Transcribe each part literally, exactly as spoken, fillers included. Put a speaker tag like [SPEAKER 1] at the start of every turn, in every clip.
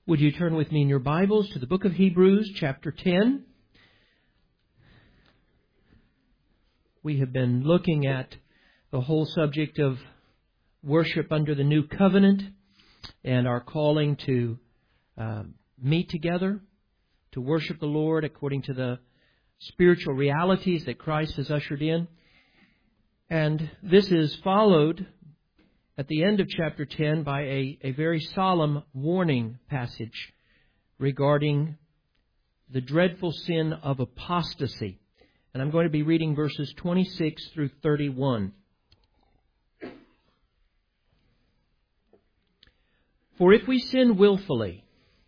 [SPEAKER 1] Would you turn with me in your Bibles to the book of Hebrews, chapter ten? We have been looking at the whole subject of worship under the new covenant and our calling to uh, meet together, to worship the Lord according to the spiritual realities that Christ has ushered in. And this is followed at the end of chapter ten by a, a very solemn warning passage regarding the dreadful sin of apostasy. And I'm going to be reading verses twenty-six through thirty-one. For if we sin willfully,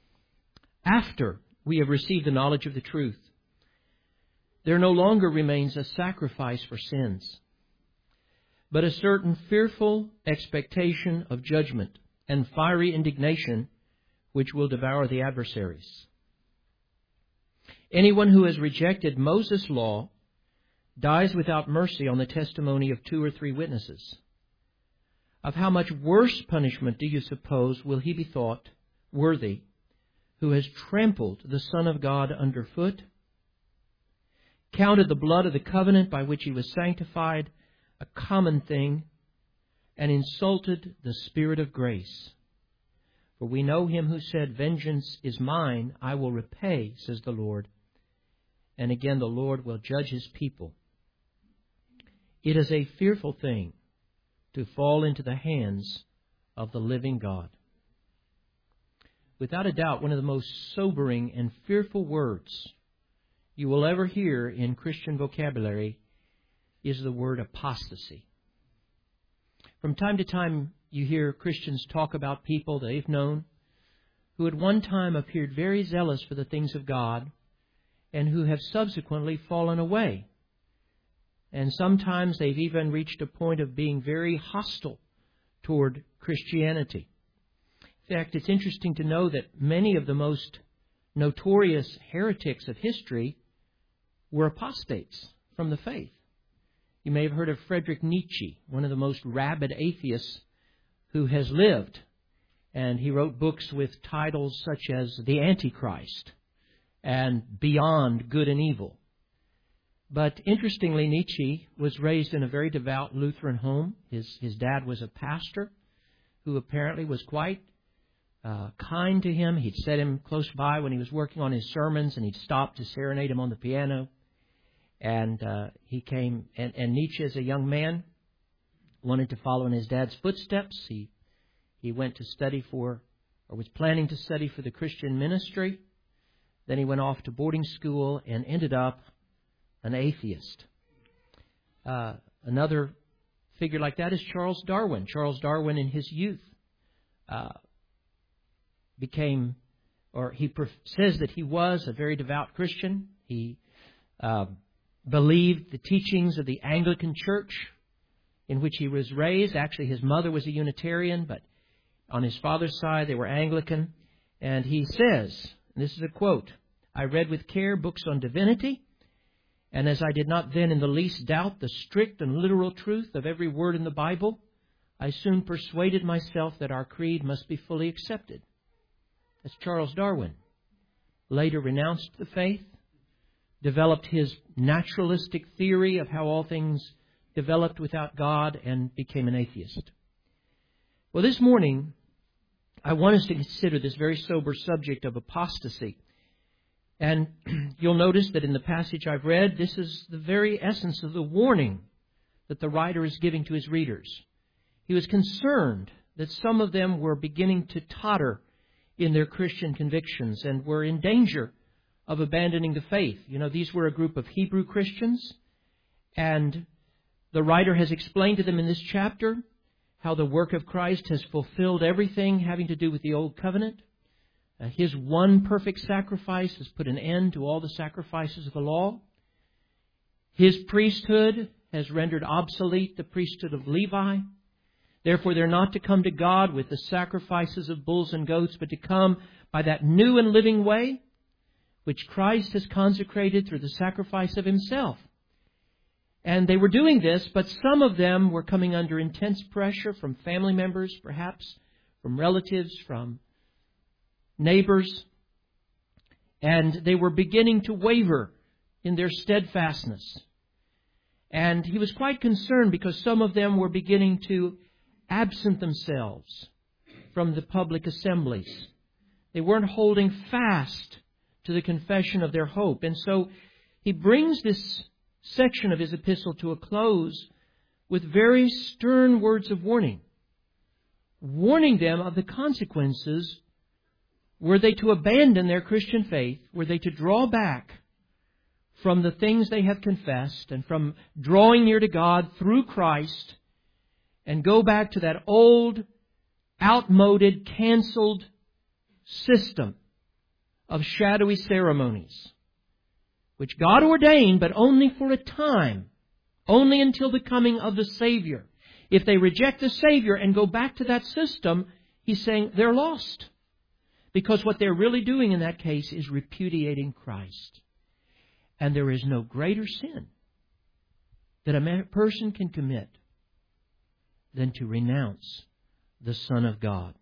[SPEAKER 1] after we have received the knowledge of the truth, there no longer remains a sacrifice for sins, but a certain fearful expectation of judgment and fiery indignation which will devour the adversaries. Anyone who has rejected Moses' law dies without mercy on the testimony of two or three witnesses. Of how much worse punishment do you suppose will he be thought worthy who has trampled the Son of God underfoot, counted the blood of the covenant by which he was sanctified a common thing, and insulted the Spirit of grace? For we know him who said, "Vengeance is mine, I will repay, says the Lord." And again, the Lord will judge his people. It is a fearful thing to fall into the hands of the living God. Without a doubt, one of the most sobering and fearful words you will ever hear in Christian vocabulary is the word apostasy. From time to time, you hear Christians talk about people they've known who at one time appeared very zealous for the things of God and who have subsequently fallen away. And sometimes they've even reached a point of being very hostile toward Christianity. In fact, it's interesting to know that many of the most notorious heretics of history were apostates from the faith. You may have heard of Friedrich Nietzsche, one of the most rabid atheists who has lived. And he wrote books with titles such as The Antichrist and Beyond Good and Evil. But interestingly, Nietzsche was raised in a very devout Lutheran home. His, his dad was a pastor who apparently was quite uh, kind to him. He'd set him close by when he was working on his sermons, and he'd stop to serenade him on the piano. And uh, he came, and, and Nietzsche, as a young man, wanted to follow in his dad's footsteps. He he went to study for, or was planning to study for the Christian ministry. Then he went off to boarding school and ended up an atheist. Uh, another figure like that is Charles Darwin. Charles Darwin, in his youth, uh, became, or he pref- says that he was a very devout Christian. He uh, believed the teachings of the Anglican Church in which he was raised. Actually, his mother was a Unitarian, but on his father's side, they were Anglican. And he says, and this is a quote, "I read with care books on divinity, and as I did not then in the least doubt the strict and literal truth of every word in the Bible, I soon persuaded myself that our creed must be fully accepted." That's Charles Darwin. Later renounced the faith, developed his naturalistic theory of how all things developed without God, and became an atheist. Well, this morning, I want us to consider this very sober subject of apostasy. And you'll notice that in the passage I've read, this is the very essence of the warning that the writer is giving to his readers. He was concerned that some of them were beginning to totter in their Christian convictions and were in danger of abandoning the faith. You know, these were a group of Hebrew Christians, and the writer has explained to them in this chapter how the work of Christ has fulfilled everything having to do with the Old Covenant. Uh, his one perfect sacrifice has put an end to all the sacrifices of the law. His priesthood has rendered obsolete the priesthood of Levi. Therefore, they're not to come to God with the sacrifices of bulls and goats, but to come by that new and living way which Christ has consecrated through the sacrifice of Himself. And they were doing this, but some of them were coming under intense pressure from family members, perhaps, from relatives, from neighbors, and they were beginning to waver in their steadfastness. And he was quite concerned because some of them were beginning to absent themselves from the public assemblies. They weren't holding fast to the confession of their hope. And so he brings this section of his epistle to a close with very stern words of warning, warning them of the consequences were they to abandon their Christian faith, were they to draw back from the things they have confessed and from drawing near to God through Christ and go back to that old, outmoded, canceled system of shadowy ceremonies, which God ordained, but only for a time, only until the coming of the Savior. If they reject the Savior and go back to that system, he's saying they're lost. Because what they're really doing in that case is repudiating Christ. And there is no greater sin that a person can commit than to renounce the Son of God.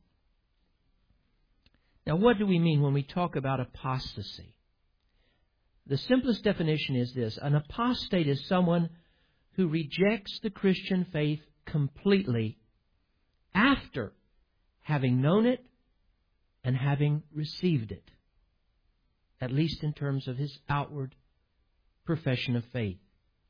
[SPEAKER 1] Now, what do we mean when we talk about apostasy? The simplest definition is this. An apostate is someone who rejects the Christian faith completely after having known it and having received it, at least in terms of his outward profession of faith.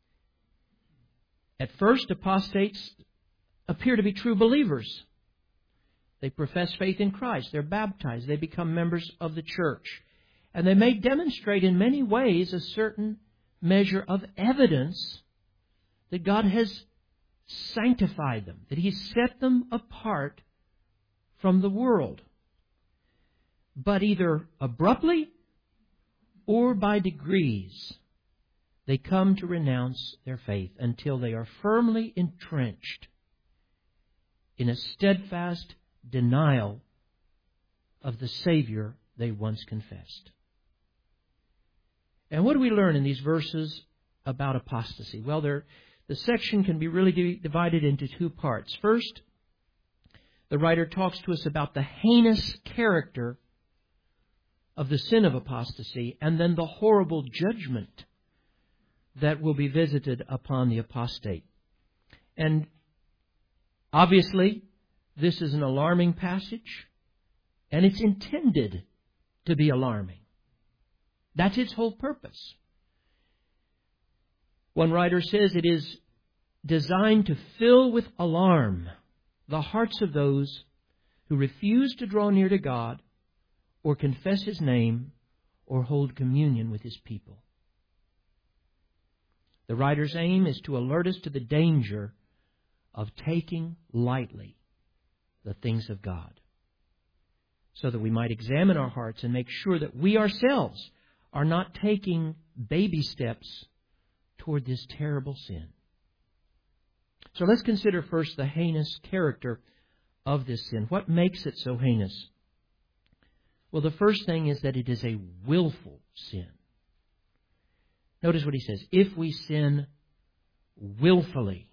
[SPEAKER 1] At first, apostates appear to be true believers. They profess faith in Christ. They're baptized. They become members of the church. And they may demonstrate in many ways a certain measure of evidence that God has sanctified them, that He set them apart from the world. But either abruptly or by degrees, they come to renounce their faith until they are firmly entrenched in a steadfast denial of the Savior they once confessed. And what do we learn in these verses about apostasy? Well, there, the section can be really divided into two parts. First, the writer talks to us about the heinous character of the sin of apostasy, and then the horrible judgment that will be visited upon the apostate. And obviously, this is an alarming passage, and it's intended to be alarming. That's its whole purpose. One writer says it is designed to fill with alarm the hearts of those who refuse to draw near to God or confess His name or hold communion with His people. The writer's aim is to alert us to the danger of taking lightly the things of God, so that we might examine our hearts and make sure that we ourselves are not taking baby steps toward this terrible sin. So let's consider first the heinous character of this sin. What makes it so heinous? Well, the first thing is that it is a willful sin. Notice what he says. If we sin willfully.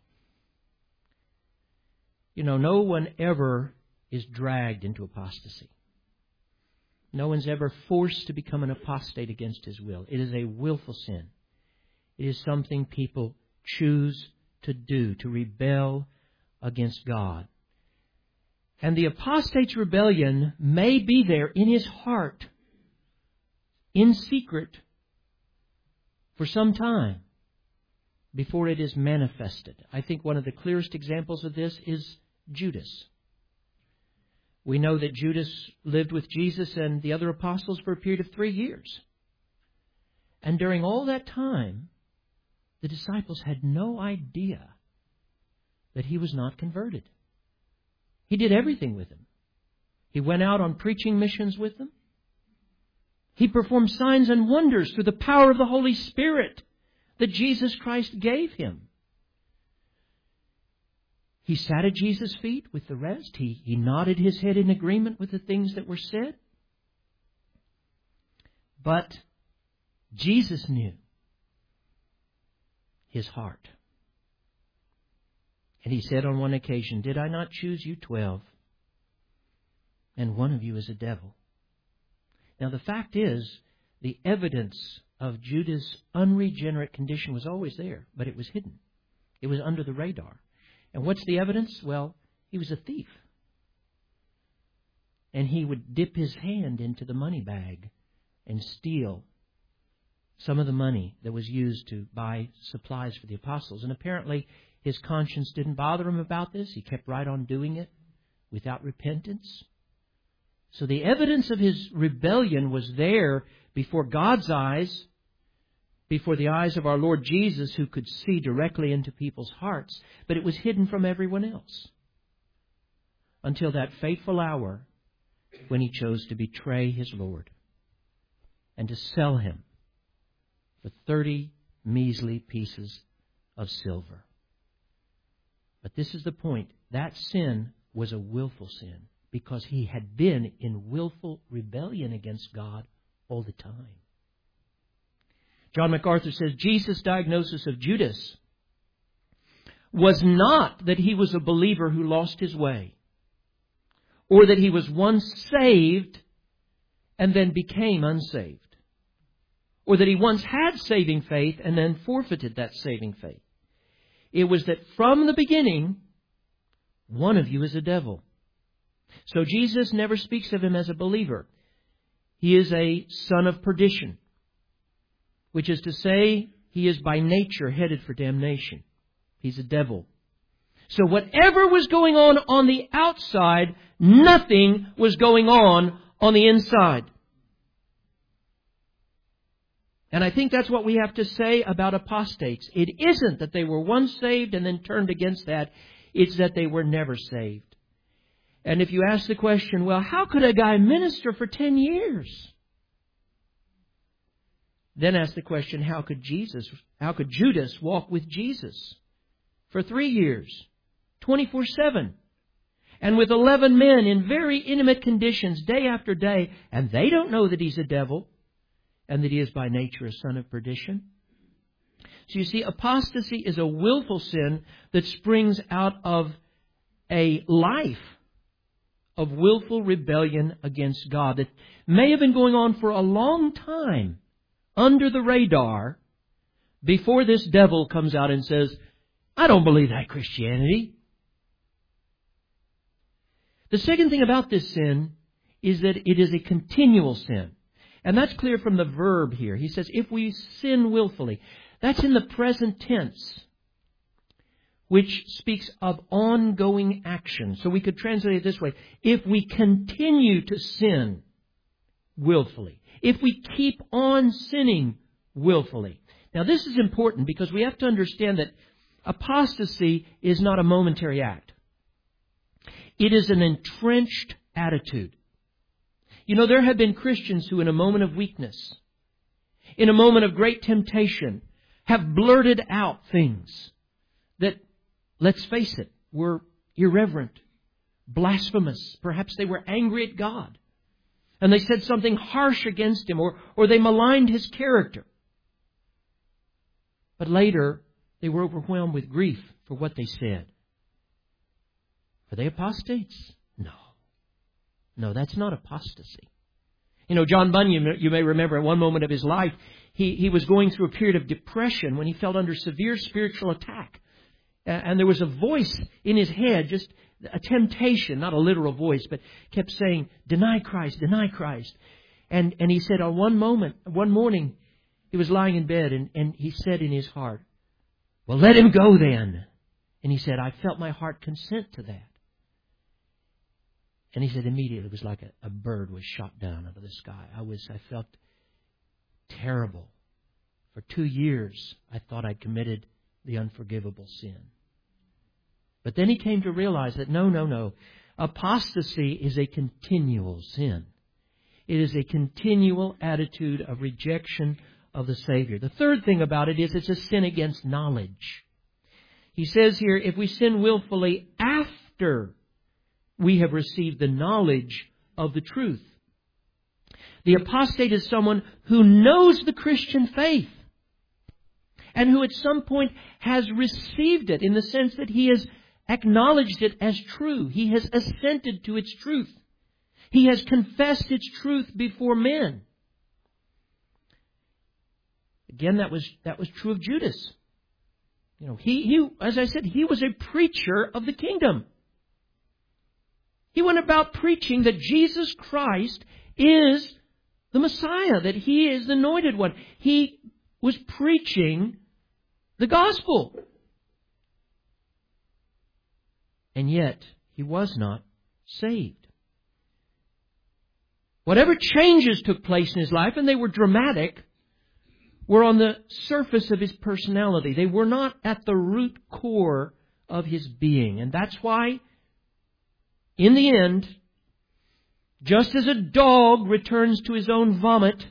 [SPEAKER 1] You know, no one ever is dragged into apostasy. No one's ever forced to become an apostate against his will. It is a willful sin. It is something people choose to do, to rebel against God. And the apostate's rebellion may be there in his heart, in secret, for some time before it is manifested. I think one of the clearest examples of this is Judas. We know that Judas lived with Jesus and the other apostles for a period of three years. And during all that time, the disciples had no idea that he was not converted. He did everything with them. He went out on preaching missions with them. He performed signs and wonders through the power of the Holy Spirit that Jesus Christ gave him. He sat at Jesus' feet with the rest. He, he nodded his head in agreement with the things that were said. But Jesus knew his heart. And He said on one occasion, "Did I not choose you twelve? And one of you is a devil." Now the fact is, the evidence of Judas' unregenerate condition was always there, but it was hidden. It was under the radar. And what's the evidence? Well, he was a thief. And he would dip his hand into the money bag and steal some of the money that was used to buy supplies for the apostles. And apparently his conscience didn't bother him about this. He kept right on doing it without repentance. So the evidence of his rebellion was there before God's eyes, before the eyes of our Lord Jesus, who could see directly into people's hearts, but it was hidden from everyone else until that fateful hour when he chose to betray his Lord and to sell Him for thirty measly pieces of silver. But this is the point. That sin was a willful sin because he had been in willful rebellion against God all the time. John MacArthur says Jesus' diagnosis of Judas was not that he was a believer who lost his way, or that he was once saved and then became unsaved, or that he once had saving faith and then forfeited that saving faith. It was that from the beginning, one of you is a devil. So Jesus never speaks of him as a believer. He is a son of perdition, which is to say, he is by nature headed for damnation. He's a devil. So whatever was going on on the outside, nothing was going on on the inside. And I think that's what we have to say about apostates. It isn't that they were once saved and then turned against that. It's that they were never saved. And if you ask the question, well, how could a guy minister for ten years? Then ask the question, how could Jesus, how could Judas walk with Jesus for three years, twenty-four seven, and with eleven men in very intimate conditions day after day, and they don't know that he's a devil and that he is by nature a son of perdition? So you see, apostasy is a willful sin that springs out of a life of willful rebellion against God that may have been going on for a long time under the radar before this devil comes out and says, I don't believe that Christianity. The second thing about this sin is that it is a continual sin. And that's clear from the verb here. He says, if we sin willfully. That's in the present tense, which speaks of ongoing action. So we could translate it this way. If we continue to sin willfully. If we keep on sinning willfully. Now this is important because we have to understand that apostasy is not a momentary act. It is an entrenched attitude. You know, there have been Christians who in a moment of weakness, in a moment of great temptation, have blurted out things that, let's face it, were irreverent, blasphemous. Perhaps they were angry at God. And they said something harsh against Him, or, or they maligned His character. But later, they were overwhelmed with grief for what they said. Are they apostates? No. No, that's not apostasy. You know, John Bunyan, you may remember at one moment of his life, he, he was going through a period of depression when he felt under severe spiritual attack. And there was a voice in his head, just a temptation, not a literal voice, but kept saying, deny Christ, deny Christ. And, and he said on one moment, one morning, he was lying in bed and, and he said in his heart, well, let him go then. And he said, I felt my heart consent to that. And he said immediately it was like a, a bird was shot down out of the sky. I was, I felt terrible. For two years, I thought I'd committed the unforgivable sin. But then he came to realize that no, no, no. Apostasy is a continual sin. It is a continual attitude of rejection of the Savior. The third thing about it is it's a sin against knowledge. He says here, if we sin willfully after we have received the knowledge of the truth. The apostate is someone who knows the Christian faith and who at some point has received it in the sense that he has acknowledged it as true. He has assented to its truth. He has confessed its truth before men. Again, that was that was true of Judas. You know, he, he, as I said, he was a preacher of the kingdom. He went about preaching that Jesus Christ is the Messiah, that He is the anointed one. He was preaching the gospel. And yet, he was not saved. Whatever changes took place in his life, and they were dramatic, were on the surface of his personality. They were not at the root core of his being. And that's why, in the end, just as a dog returns to his own vomit,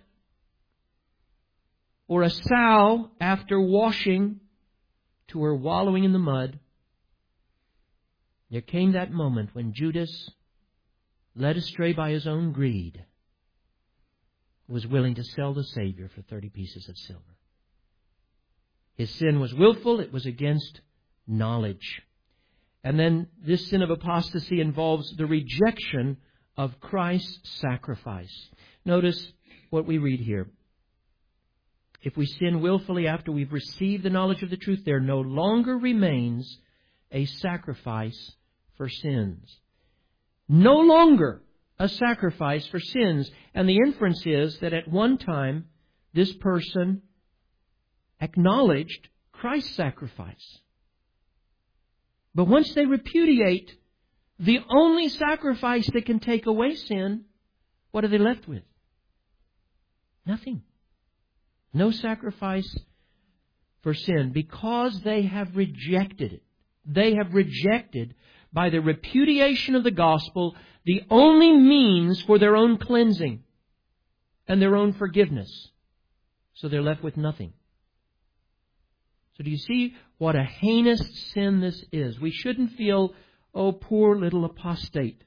[SPEAKER 1] or a sow after washing to her wallowing in the mud, there came that moment when Judas, led astray by his own greed, was willing to sell the Savior for thirty pieces of silver. His sin was willful. It was against knowledge. And then this sin of apostasy involves the rejection of Christ's sacrifice. Notice what we read here. If we sin willfully after we've received the knowledge of the truth, there no longer remains a sacrifice for sins. No longer a sacrifice for sins. And the inference is that at one time, this person acknowledged Christ's sacrifice. But once they repudiate the only sacrifice that can take away sin, what are they left with? Nothing. No sacrifice for sin, because they have rejected it. They have rejected, by the repudiation of the gospel, the only means for their own cleansing and their own forgiveness. So they're left with nothing. So do you see what a heinous sin this is? We shouldn't feel, oh, poor little apostate.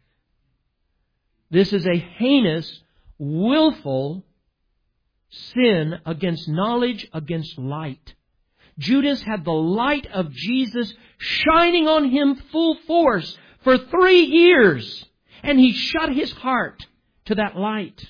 [SPEAKER 1] This is a heinous, willful sin against knowledge, against light. Judas had the light of Jesus shining on him full force for three years. And he shut his heart to that light.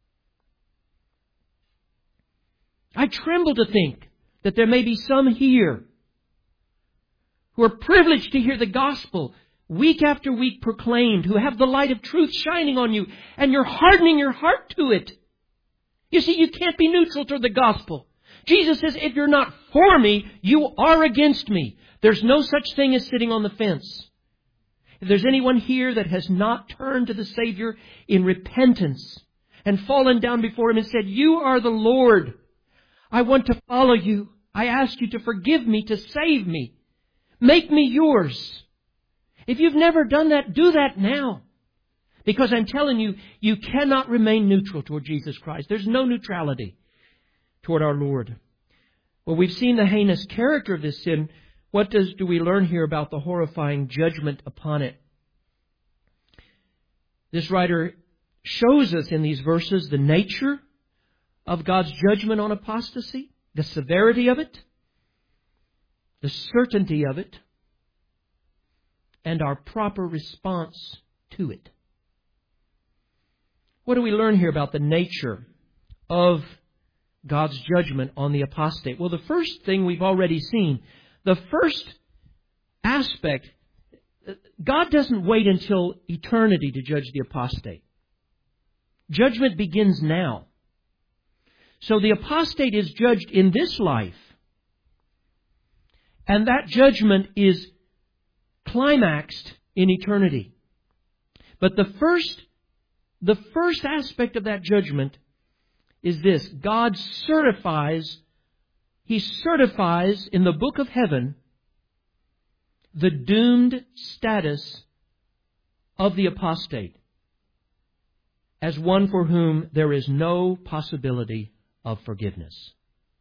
[SPEAKER 1] I tremble to think that there may be some here who are privileged to hear the gospel week after week proclaimed, who have the light of truth shining on you, and you're hardening your heart to it. You see, you can't be neutral toward the gospel. Jesus says, if you're not for me, you are against me. There's no such thing as sitting on the fence. If there's anyone here that has not turned to the Savior in repentance and fallen down before Him and said, you are the Lord. I want to follow you. I ask you to forgive me, to save me. Make me yours. If you've never done that, do that now. Because I'm telling you, you cannot remain neutral toward Jesus Christ. There's no neutrality toward our Lord. Well, we've seen the heinous character of this sin. What does do we learn here about the horrifying judgment upon it? This writer shows us in these verses the nature of God's judgment on apostasy, the severity of it, the certainty of it, and our proper response to it. What do we learn here about the nature of God's judgment on the apostate? Well, the first thing we've already seen. The first aspect, God doesn't wait until eternity to judge the apostate. Judgment begins now. So the apostate is judged in this life. And that judgment is climaxed in eternity. But the first, the first aspect of that judgment is this. God certifies, He certifies in the book of heaven the doomed status of the apostate as one for whom there is no possibility of forgiveness.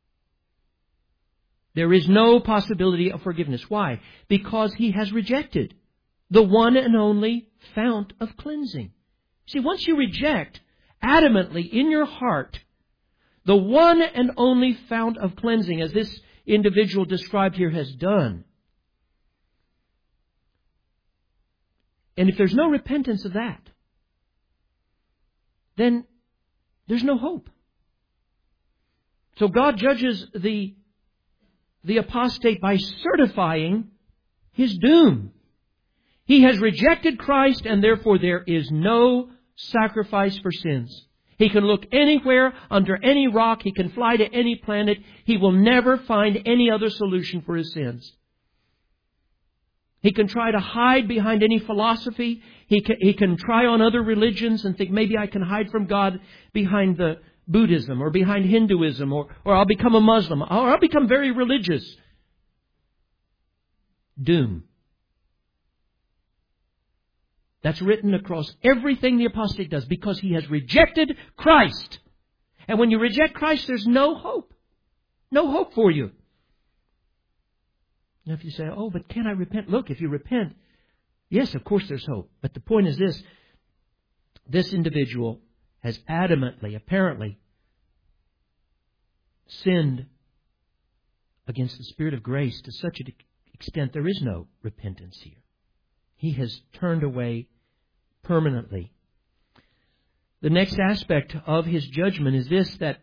[SPEAKER 1] There is no possibility of forgiveness. Why? Because he has rejected the one and only fount of cleansing. See, once you reject adamantly in your heart the one and only fount of cleansing, as this individual described here has done, and if there's no repentance of that, then there's no hope. So God judges the, the apostate by certifying his doom. He has rejected Christ, and therefore there is no sacrifice for sins. He can look anywhere, under any rock. He can fly to any planet. He will never find any other solution for his sins. He can try to hide behind any philosophy. He can, he can try on other religions and think, maybe I can hide from God behind the Buddhism or behind Hinduism, or, or I'll become a Muslim, or I'll become very religious. Doom. That's written across everything the apostate does, because he has rejected Christ. And when you reject Christ, there's no hope. No hope for you. Now if you say, oh, but can I repent? Look, if you repent, yes, of course there's hope. But the point is this. This individual has adamantly, apparently, sinned against the Spirit of grace to such an extent there is no repentance here. He has turned away permanently. The next aspect of his judgment is this, that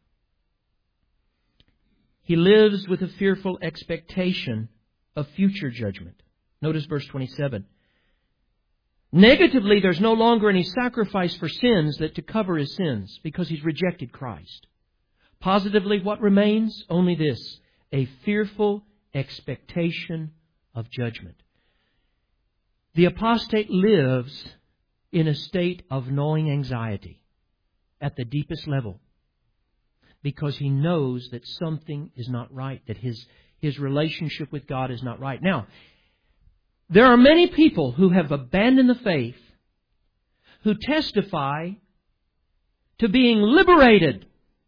[SPEAKER 1] he lives with a fearful expectation of future judgment. Notice verse twenty-seven. Negatively, there's no longer any sacrifice for sins that to cover his sins, because he's rejected Christ. Positively, what remains? Only this, a fearful expectation of judgment. The apostate lives in a state of gnawing anxiety at the deepest level, because he knows that something is not right, that his, his relationship with God is not right. Now, there are many people who have abandoned the faith who testify to being liberated.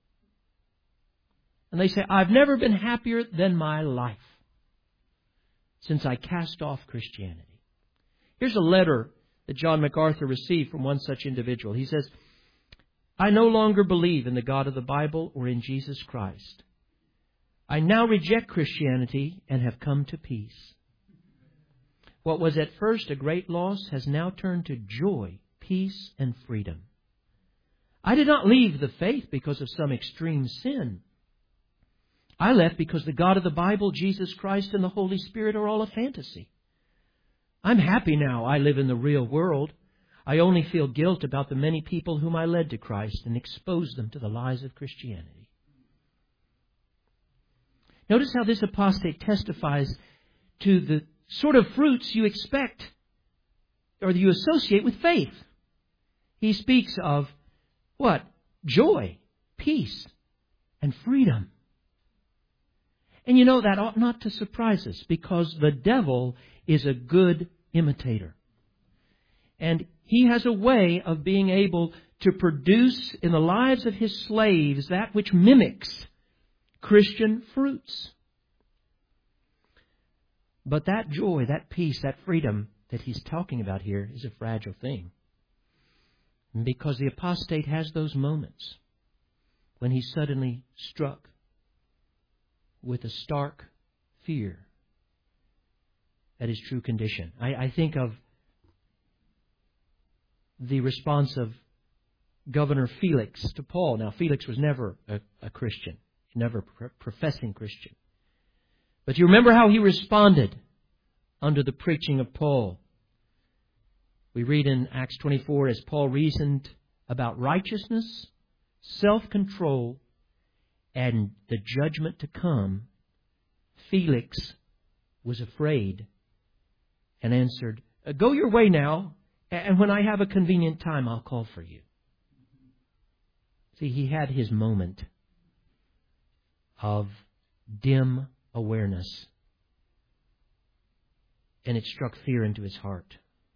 [SPEAKER 1] And they say, I've never been happier than my life since I cast off Christianity. Here's a letter that John MacArthur received from one such individual. He says, I no longer believe in the God of the Bible or in Jesus Christ. I now reject Christianity and have come to peace. What was at first a great loss has now turned to joy, peace, and freedom. I did not leave the faith because of some extreme sin. I left because the God of the Bible, Jesus Christ, and the Holy Spirit are all a fantasy. I'm happy now I live in the real world. I only feel guilt about the many people whom I led to Christ and exposed them to the lies of Christianity. Notice how this apostate testifies to the sort of fruits you expect or that you associate with faith. He speaks of what? Joy, peace, and freedom. And you know, that ought not to surprise us, because the devil is a good imitator. And he has a way of being able to produce in the lives of his slaves that which mimics Christian fruits. But that joy, that peace, that freedom that he's talking about here is a fragile thing. Because the apostate has those moments when he's suddenly struck with a stark fear at his true condition. I, I think of the response of Governor Felix to Paul. Now, Felix was never a, a Christian, never a professing Christian. But you remember how he responded under the preaching of Paul. We read in Acts twenty-four, as Paul reasoned about righteousness, self-control, and the judgment to come, Felix was afraid and answered, go your way now, and when I have a convenient time, I'll call for you. See, he had his moment of dim awareness, and it struck fear into his heart.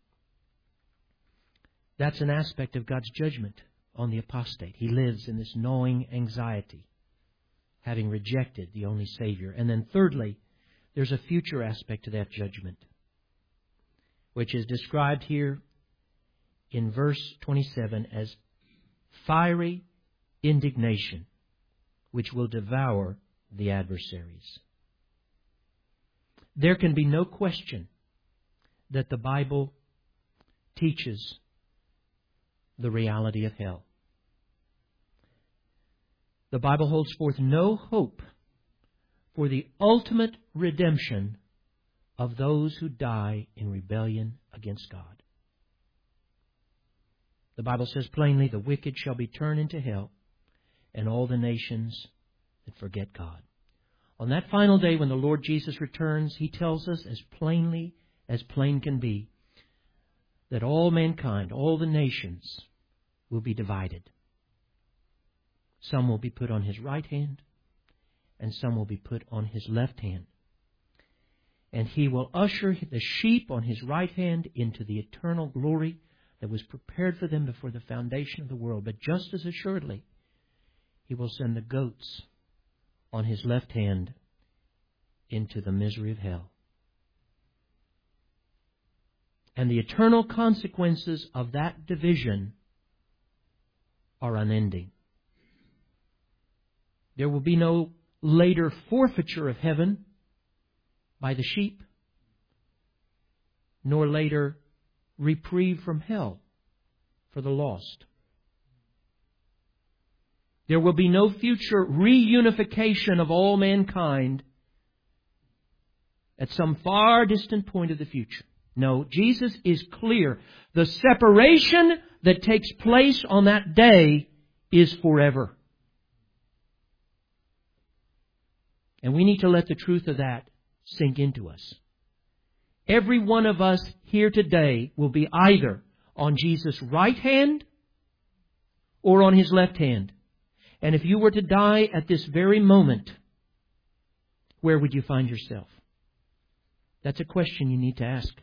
[SPEAKER 1] That's an aspect of God's judgment on the apostate. He lives in this gnawing anxiety, having rejected the only Savior. And then thirdly, there's a future aspect to that judgment, which is described here in verse twenty-seven as fiery indignation, which will devour the adversaries. There can be no question that the Bible teaches the reality of hell. the Bible holds forth no hope for the ultimate redemption of those who die in rebellion against God. The Bible says plainly, the wicked shall be turned into hell, and all the nations that forget God. On that final day when the Lord Jesus returns, He tells us as plainly as plain can be that all mankind, all the nations, will be divided. Some will be put on His right hand, and some will be put on His left hand. And He will usher the sheep on His right hand into the eternal glory that was prepared for them before the foundation of the world. But just as assuredly, He will send the goats on His left hand into the misery of hell. And the eternal consequences of that division are unending. There will be no later forfeiture of heaven by the sheep, nor later reprieve from hell for the lost. There will be no future reunification of all mankind at some far distant point of the future. No, Jesus is clear. The separation that takes place on that day is forever. And we need to let the truth of that sink into us. Every one of us here today will be either on Jesus' right hand or on His left hand. And if you were to die at this very moment, where would you find yourself? That's a question you need to ask.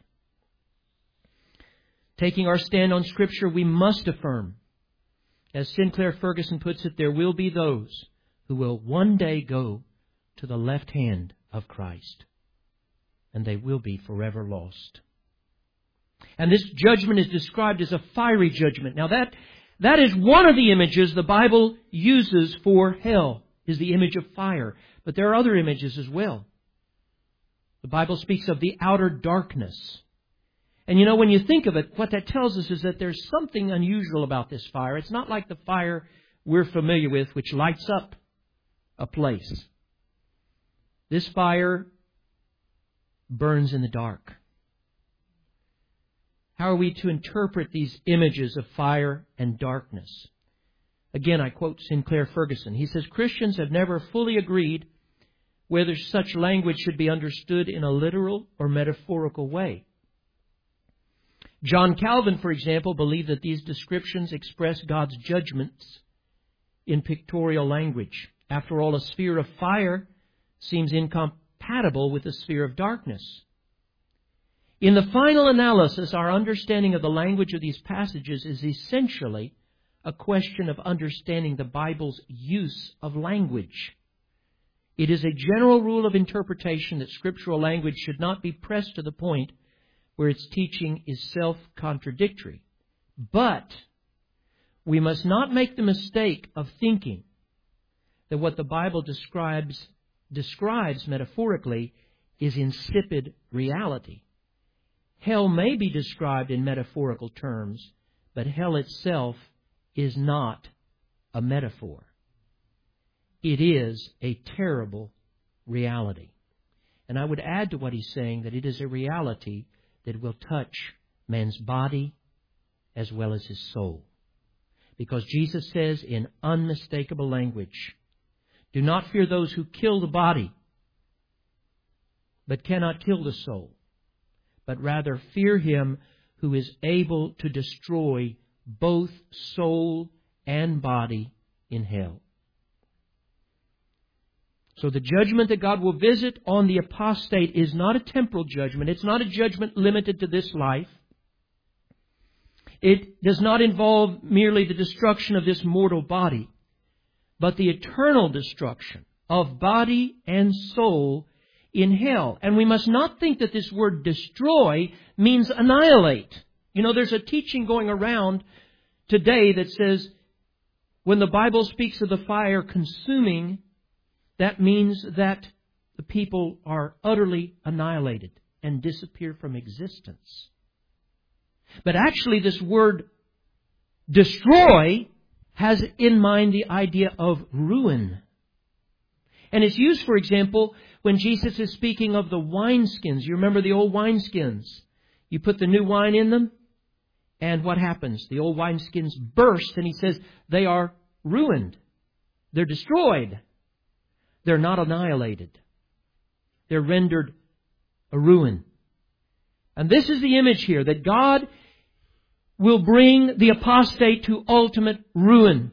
[SPEAKER 1] Taking our stand on Scripture, we must affirm, as Sinclair Ferguson puts it, there will be those who will one day go to the left hand of Christ, and they will be forever lost. And this judgment is described as a fiery judgment. Now that, that is one of the images the Bible uses for hell, is the image of fire. But there are other images as well. The Bible speaks of the outer darkness. And you know, when you think of it, what that tells us is that there's something unusual about this fire. It's not like the fire we're familiar with, which lights up a place. This fire burns in the dark. How are we to interpret these images of fire and darkness? Again, I quote Sinclair Ferguson. He says, Christians have never fully agreed whether such language should be understood in a literal or metaphorical way. John Calvin, for example, believed that these descriptions express God's judgments in pictorial language. After all, a sphere of fire seems incompatible with a sphere of darkness. In the final analysis, our understanding of the language of these passages is essentially a question of understanding the Bible's use of language. It is a general rule of interpretation that scriptural language should not be pressed to the point where its teaching is self-contradictory. But we must not make the mistake of thinking that what the Bible describes describes metaphorically is insipid reality. Hell may be described in metaphorical terms, but hell itself is not a metaphor. It is a terrible reality. And I would add to what he's saying that it is a reality that will touch man's body as well as his soul. Because Jesus says in unmistakable language, do not fear those who kill the body, but cannot kill the soul, but rather fear Him who is able to destroy both soul and body in hell. So the judgment that God will visit on the apostate is not a temporal judgment. It's not a judgment limited to this life. It does not involve merely the destruction of this mortal body, but the eternal destruction of body and soul in hell. And we must not think that this word destroy means annihilate. You know, there's a teaching going around today that says when the Bible speaks of the fire consuming, that means that the people are utterly annihilated and disappear from existence. But actually this word destroy has in mind the idea of ruin. And it's used, for example, when Jesus is speaking of the wineskins. You remember the old wineskins? You put the new wine in them, and what happens? The old wineskins burst, and He says they are ruined. They're destroyed. They're not annihilated. They're rendered a ruin. And this is the image here, that God will bring the apostate to ultimate ruin.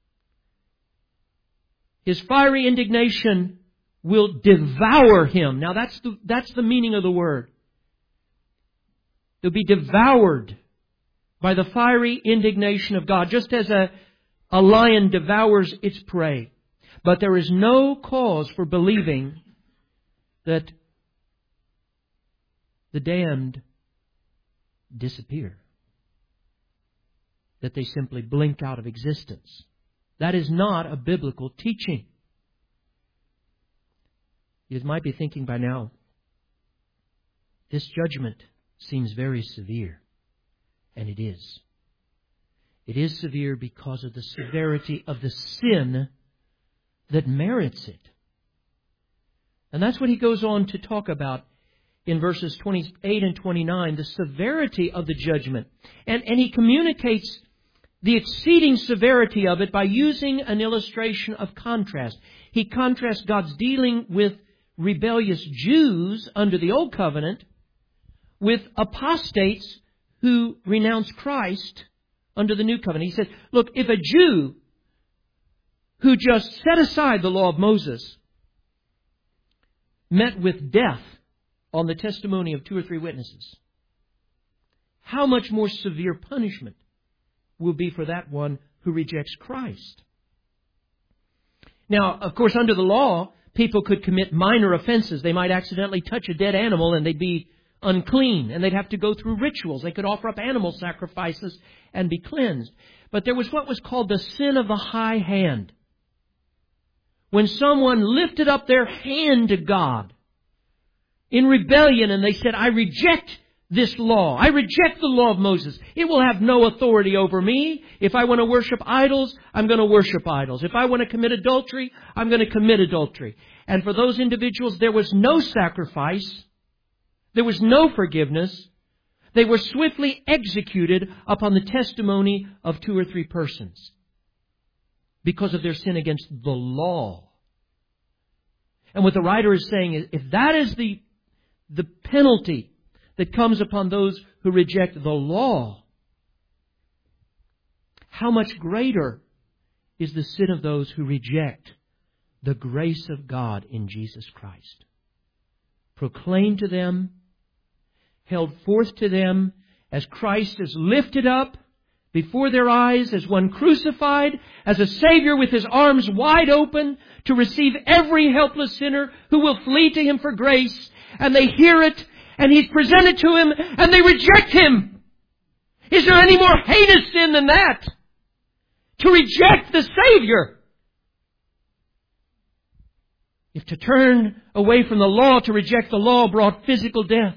[SPEAKER 1] His fiery indignation will devour him. Now that's the, that's the meaning of the word. They'll be devoured by the fiery indignation of God, just as a, a lion devours its prey. But there is no cause for believing that the damned disappear, that they simply blink out of existence. That is not a biblical teaching. You might be thinking by now, this judgment seems very severe. And it is. It is severe because of the severity of the sin that merits it. And that's what he goes on to talk about in verses twenty-eight and twenty-nine, the severity of the judgment. And, and he communicates the exceeding severity of it by using an illustration of contrast. He contrasts God's dealing with rebellious Jews under the Old Covenant with apostates who renounce Christ under the New Covenant. He said, look, if a Jew who just set aside the law of Moses met with death on the testimony of two or three witnesses, how much more severe punishment will be for that one who rejects Christ? Now, of course, under the law, people could commit minor offenses. They might accidentally touch a dead animal and they'd be unclean, and they'd have to go through rituals. They could offer up animal sacrifices and be cleansed. But there was what was called the sin of the high hand. When someone lifted up their hand to God in rebellion and they said, I reject this law. I reject the law of Moses. It will have no authority over me. If I want to worship idols, I'm going to worship idols. If I want to commit adultery, I'm going to commit adultery. And for those individuals, there was no sacrifice. There was no forgiveness. They were swiftly executed upon the testimony of two or three persons because of their sin against the law. And what the writer is saying is, if that is the, the penalty that comes upon those who reject the law, how much greater is the sin of those who reject the grace of God in Jesus Christ, proclaimed to them, held forth to them as Christ is lifted up before their eyes as one crucified, as a Savior with His arms wide open to receive every helpless sinner who will flee to Him for grace. And they hear it, and He's presented to Him, and they reject Him. Is there any more heinous sin than that? To reject the Savior. If to turn away from the law, to reject the law, brought physical death,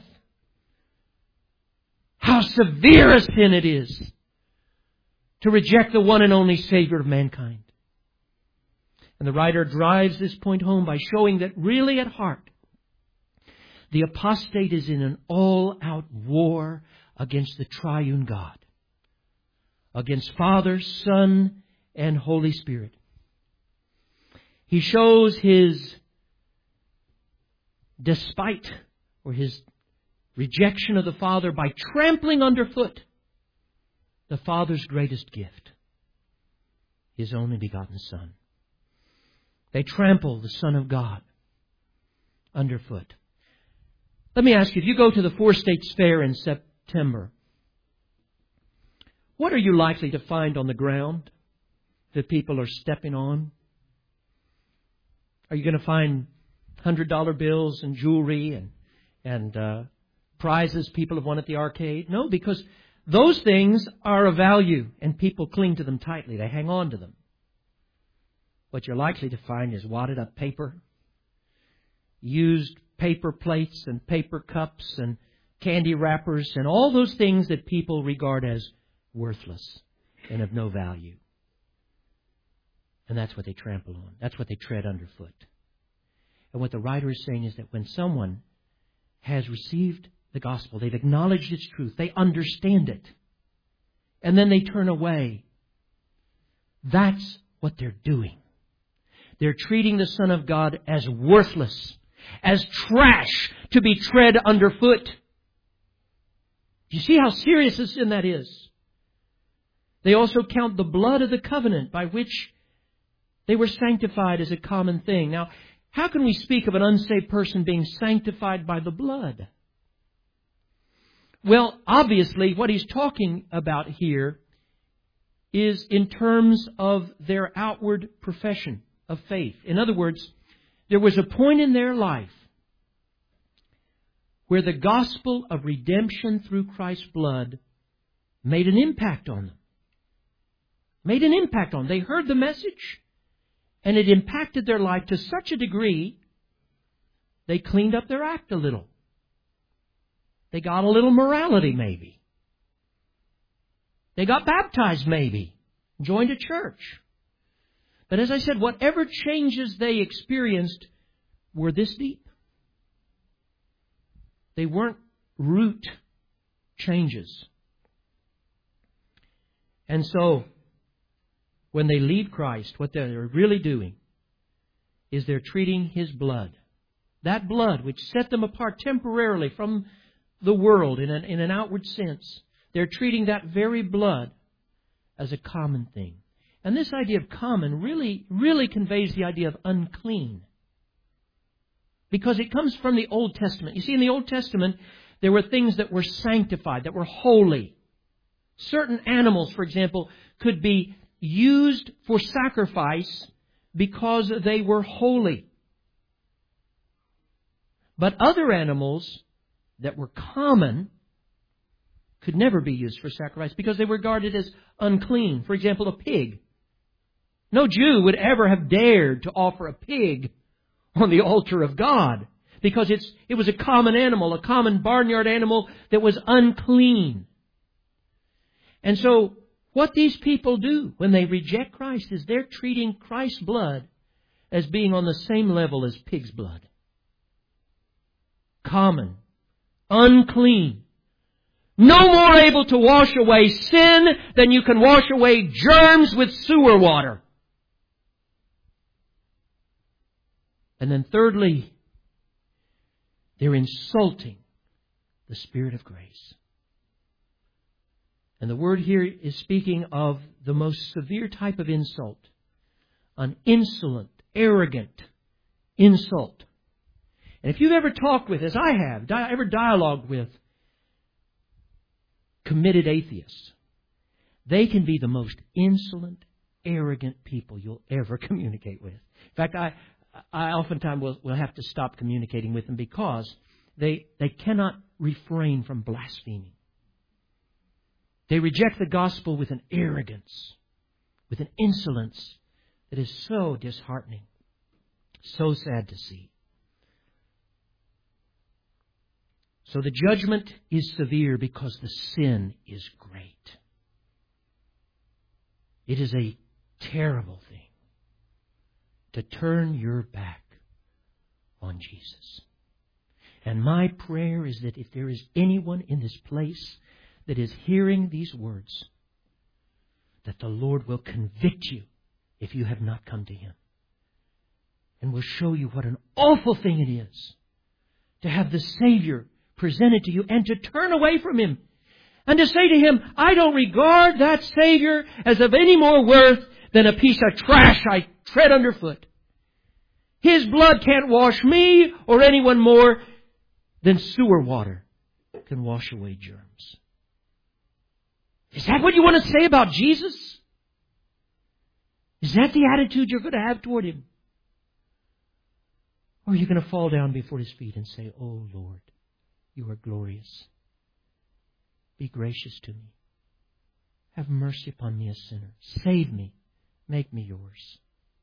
[SPEAKER 1] how severe a sin it is to reject the one and only Savior of mankind. And the writer drives this point home by showing that really at heart, the apostate is in an all-out war against the triune God, against Father, Son, and Holy Spirit. He shows his despite or his rejection of the Father by trampling underfoot the Father's greatest gift, His only begotten Son. They trample the Son of God underfoot. Let me ask you, if you go to the Four States Fair in September, what are you likely to find on the ground that people are stepping on? Are you going to find one hundred dollar bills and jewelry and, and uh, prizes people have won at the arcade? No, because those things are of value and people cling to them tightly. They hang on to them. What you're likely to find is wadded up paper, used paper plates and paper cups and candy wrappers and all those things that people regard as worthless and of no value. And that's what they trample on. That's what they tread underfoot. And what the writer is saying is that when someone has received the gospel, they've acknowledged its truth, they understand it, and then they turn away, that's what they're doing. They're treating the Son of God as worthless, as trash to be tread underfoot. Do you see how serious a sin that is? They also count the blood of the covenant by which they were sanctified as a common thing. Now, how can we speak of an unsaved person being sanctified by the blood? Well, obviously, what he's talking about here is in terms of their outward profession of faith. In other words, there was a point in their life where the gospel of redemption through Christ's blood made an impact on them. Made an impact on them. They heard the message, and it impacted their life to such a degree, they cleaned up their act a little. They got a little morality, maybe. They got baptized, maybe. Joined a church. But as I said, whatever changes they experienced were this deep. They weren't root changes. And so, when they leave Christ, what they're really doing is they're treating His blood. That blood which set them apart temporarily from the world in an, in an outward sense. They're treating that very blood as a common thing. And this idea of common really, really conveys the idea of unclean. Because it comes from the Old Testament. You see, in the Old Testament, there were things that were sanctified, that were holy. Certain animals, for example, could be used for sacrifice because they were holy. But other animals that were common could never be used for sacrifice because they were regarded as unclean. For example, a pig. No Jew would ever have dared to offer a pig on the altar of God because it's it was a common animal, a common barnyard animal that was unclean. And so what these people do when they reject Christ is they're treating Christ's blood as being on the same level as pig's blood. Common. Unclean. No more able to wash away sin than you can wash away germs with sewer water. And then thirdly, they're insulting the Spirit of grace. And the word here is speaking of the most severe type of insult. An insolent, arrogant insult. And if you've ever talked with, as I have, di- ever dialogued with committed atheists, they can be the most insolent, arrogant people you'll ever communicate with. In fact, I, I oftentimes will, will have to stop communicating with them because they, they cannot refrain from blaspheming. They reject the gospel with an arrogance, with an insolence that is so disheartening, so sad to see. So the judgment is severe because the sin is great. It is a terrible thing to turn your back on Jesus. And my prayer is that if there is anyone in this place that is hearing these words, that the Lord will convict you if you have not come to Him. And will show you what an awful thing it is to have the Savior presented to you and to turn away from Him. And to say to Him, I don't regard that Savior as of any more worth than a piece of trash I tread underfoot. His blood can't wash me or anyone more than sewer water can wash away germs. Is that what you want to say about Jesus? Is that the attitude you're going to have toward Him? Or are you going to fall down before His feet and say, Oh Lord, You are glorious. Be gracious to me. Have mercy upon me, a sinner. Save me. Make me Yours.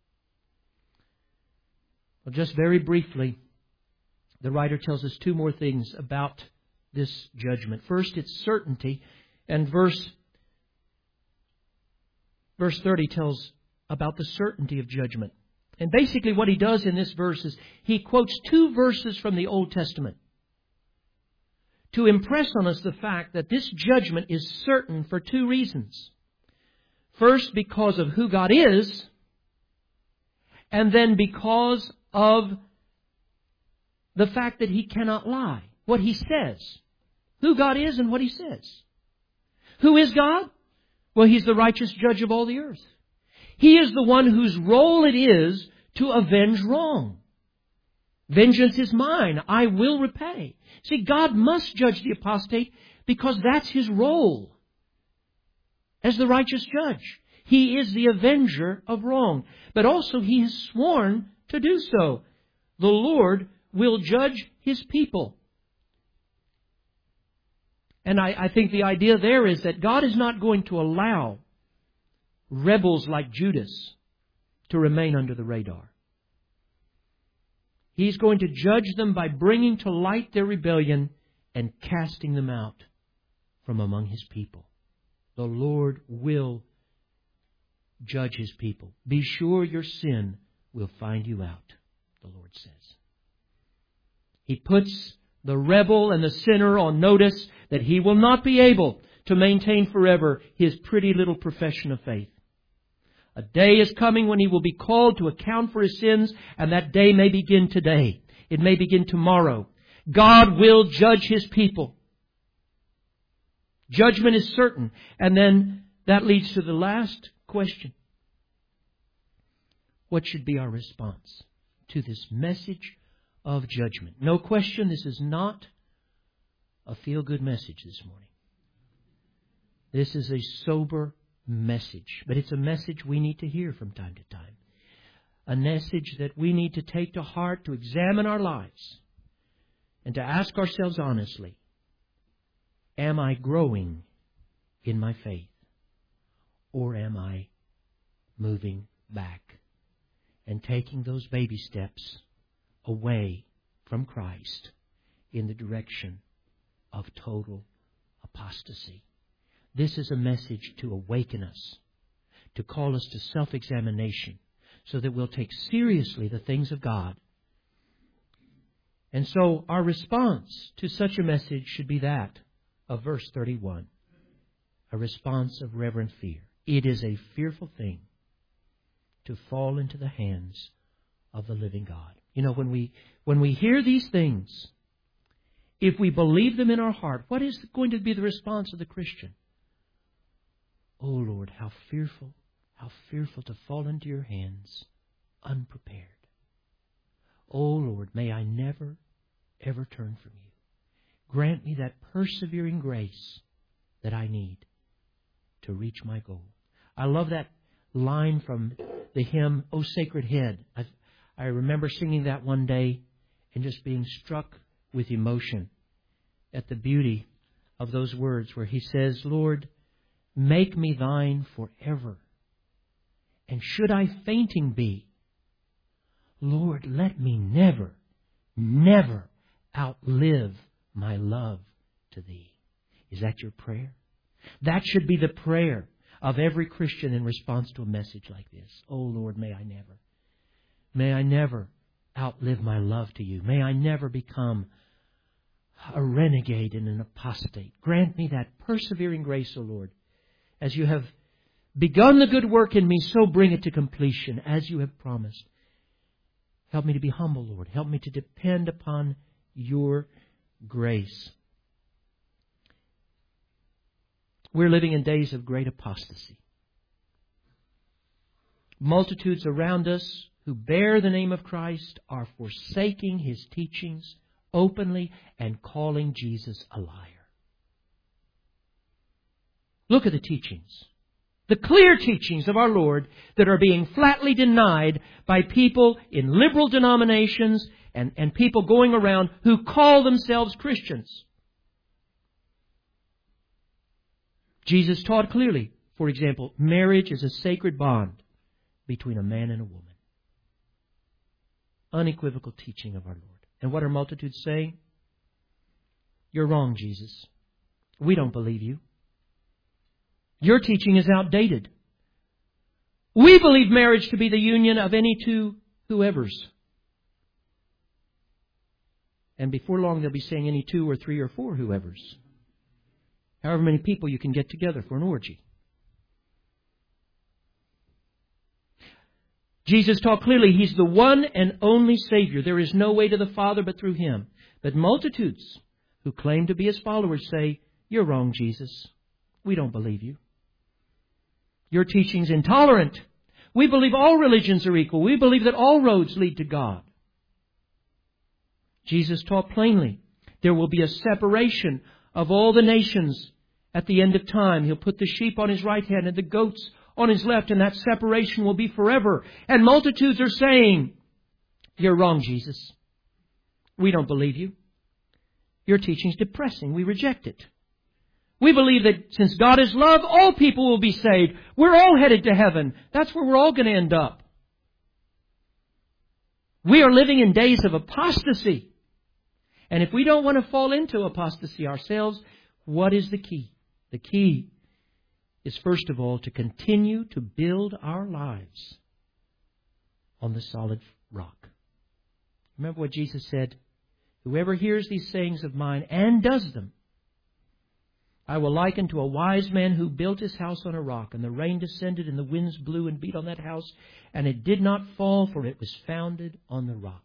[SPEAKER 1] Well, just very briefly, the writer tells us two more things about this judgment. First, its certainty. And verse, verse thirty tells about the certainty of judgment. And basically what he does in this verse is he quotes two verses from the Old Testament to impress on us the fact that this judgment is certain for two reasons. First, because of who God is, and then because of the fact that He cannot lie. What He says. Who God is and what He says. Who is God? Well, He's the righteous judge of all the earth. He is the one whose role it is to avenge wrong. Vengeance is mine. I will repay. See, God must judge the apostate because that's His role as the righteous judge. He is the avenger of wrong. But also He has sworn to do so. The Lord will judge His people. And I, I think the idea there is that God is not going to allow rebels like Judas to remain under the radar. He's going to judge them by bringing to light their rebellion and casting them out from among His people. The Lord will judge His people. Be sure your sin will find you out, the Lord says. He puts the rebel and the sinner on notice that he will not be able to maintain forever his pretty little profession of faith. A day is coming when he will be called to account for his sins, and that day may begin today. It may begin tomorrow. God will judge His people. Judgment is certain. And then that leads to the last question. What should be our response to this message of judgment? No question, this is not a feel-good message this morning. This is a sober message, but it's a message we need to hear from time to time. A message that we need to take to heart, to examine our lives, and to ask ourselves honestly, am I growing in my faith? Or am I moving back and taking those baby steps away from Christ in the direction of total apostasy? This is a message to awaken us, to call us to self-examination, so that we'll take seriously the things of God. And so our response to such a message should be that of verse thirty-one, a response of reverent fear. It is a fearful thing to fall into the hands of the living God. You know, when we when we hear these things, if we believe them in our heart, what is going to be the response of the Christian? Oh Lord, how fearful, how fearful to fall into your hands unprepared. Oh Lord, may I never, ever turn from you. Grant me that persevering grace that I need to reach my goal. I love that line from the hymn, O Sacred Head. I, I remember singing that one day and just being struck with emotion at the beauty of those words where he says, Lord, make me thine forever. And should I fainting be, Lord, let me never, never outlive my love to Thee. Is that your prayer? That should be the prayer of every Christian in response to a message like this. Oh Lord, may I never, may I never outlive my love to You. May I never become a renegade and an apostate. Grant me that persevering grace, O Lord. As You have begun the good work in me, so bring it to completion as You have promised. Help me to be humble, Lord. Help me to depend upon Your grace. We're living in days of great apostasy. Multitudes around us who bear the name of Christ are forsaking His teachings openly and calling Jesus a liar. Look at the teachings. The clear teachings of our Lord that are being flatly denied by people in liberal denominations and, and people going around who call themselves Christians. Jesus taught clearly, for example, marriage is a sacred bond between a man and a woman. Unequivocal teaching of our Lord. And what are multitudes saying? You're wrong, Jesus. We don't believe You. Your teaching is outdated. We believe marriage to be the union of any two whoever's. And before long they'll be saying any two or three or four whoever's. However many people you can get together for an orgy. Jesus taught clearly He's the one and only Savior. There is no way to the Father but through Him. But multitudes who claim to be His followers say, "You're wrong, Jesus. We don't believe you. Your teaching's intolerant. We believe all religions are equal. We believe that all roads lead to God." Jesus taught plainly there will be a separation of all the nations at the end of time. He'll put the sheep on His right hand and the goats on His left, and that separation will be forever. And multitudes are saying, "You're wrong, Jesus. We don't believe you. Your teaching's depressing. We reject it. We believe that since God is love, all people will be saved. We're all headed to heaven. That's where we're all going to end up." We are living in days of apostasy. And if we don't want to fall into apostasy ourselves, what is the key? The key is, first of all, to continue to build our lives on the solid rock. Remember what Jesus said? "Whoever hears these sayings of mine and does them, I will liken to a wise man who built his house on a rock, and the rain descended, and the winds blew and beat on that house, and it did not fall, for it was founded on the rock."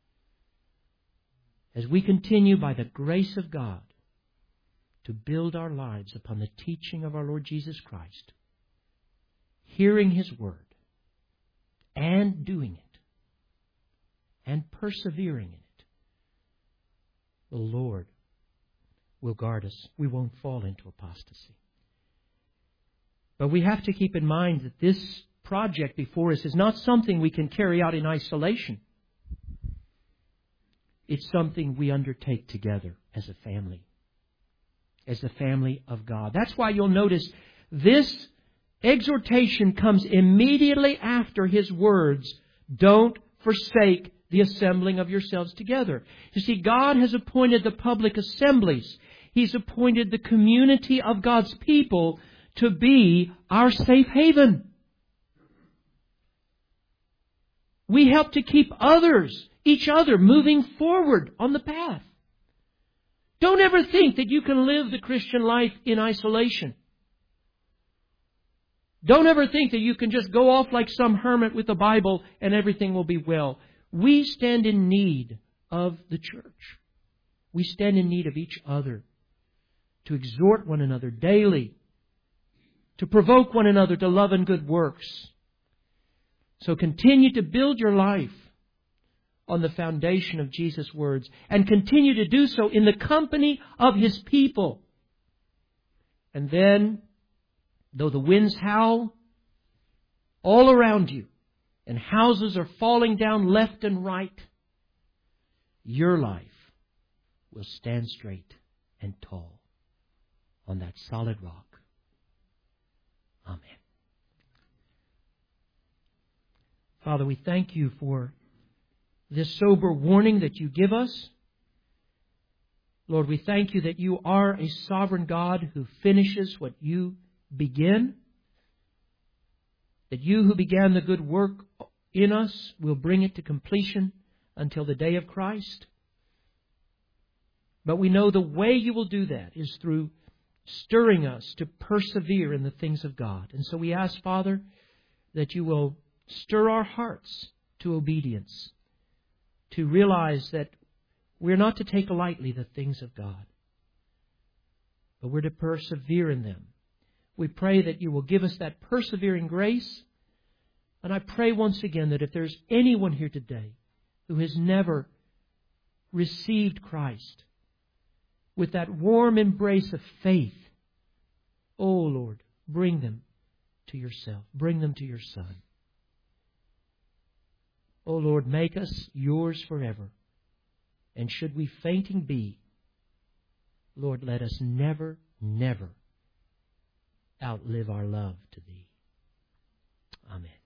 [SPEAKER 1] As we continue by the grace of God to build our lives upon the teaching of our Lord Jesus Christ, hearing His Word, and doing it, and persevering in it, the Lord will guard us. We won't fall into apostasy. But we have to keep in mind that this project before us is not something we can carry out in isolation. It's something we undertake together as a family, as the family of God. That's why you'll notice this exhortation comes immediately after His words, "Don't forsake the assembling of yourselves together." You see, God has appointed the public assemblies. He's appointed the community of God's people to be our safe haven. We help to keep others, each other, moving forward on the path. Don't ever think that you can live the Christian life in isolation. Don't ever think that you can just go off like some hermit with the Bible and everything will be well. We stand in need of the church. We stand in need of each other to exhort one another daily, to provoke one another to love and good works. So continue to build your life on the foundation of Jesus' words, and continue to do so in the company of His people. And then, though the winds howl all around you, and houses are falling down left and right, your life will stand straight and tall on that solid rock. Amen. Father, we thank You for this sober warning that You give us. Lord, we thank You that You are a sovereign God who finishes what You begin. That You who began the good work in us will bring it to completion until the day of Christ. But we know the way You will do that is through stirring us to persevere in the things of God. And so we ask, Father, that You will stir our hearts to obedience, to realize that we're not to take lightly the things of God, but we're to persevere in them. We pray that You will give us that persevering grace. And I pray once again that if there's anyone here today who has never received Christ with that warm embrace of faith, oh Lord, bring them to Yourself. Bring them to Your Son. Oh Lord, make us Yours forever. And should we fainting be, Lord, let us never, never outlive our love to Thee. Amen.